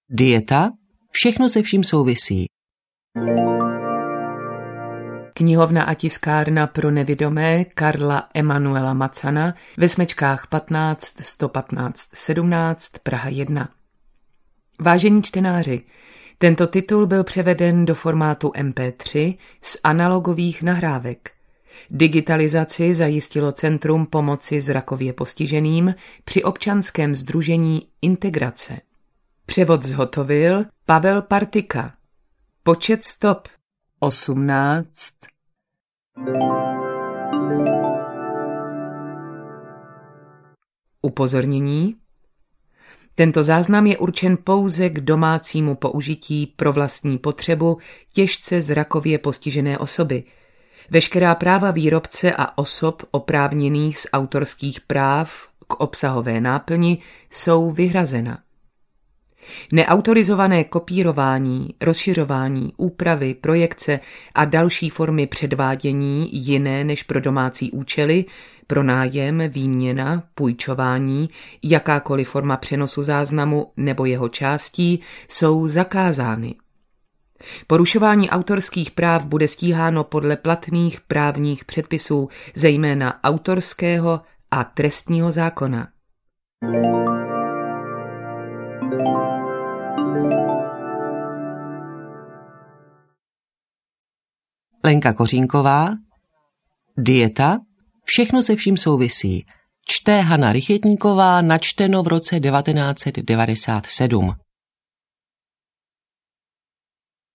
Dieta, všechno se vším souvisí. Knihovna a tiskárna pro nevidomé Karla Emanuela Macana ve smečkách 15 115 17 Praha 1. Vážení čtenáři, tento titul byl převeden do formátu MP3 z analogových nahrávek. Digitalizaci zajistilo Centrum pomoci zrakově postiženým při občanském sdružení Integrace. Převod zhotovil Pavel Partika. Počet stop 18. Upozornění. Tento záznam je určen pouze k domácímu použití pro vlastní potřebu těžce zrakově postižené osoby. Veškerá práva výrobce a osob oprávněných z autorských práv k obsahové náplni jsou vyhrazena. Neautorizované kopírování, rozšiřování, úpravy, projekce a další formy předvádění jiné než pro domácí účely, pronájem, výměna, půjčování, jakákoliv forma přenosu záznamu nebo jeho částí jsou zakázány. Porušování autorských práv bude stíháno podle platných právních předpisů, zejména autorského a trestního zákona. Lenka Kořínková. Dieta, všechno se vším souvisí. Čte Hana Rychetníková, načteno v roce 1997.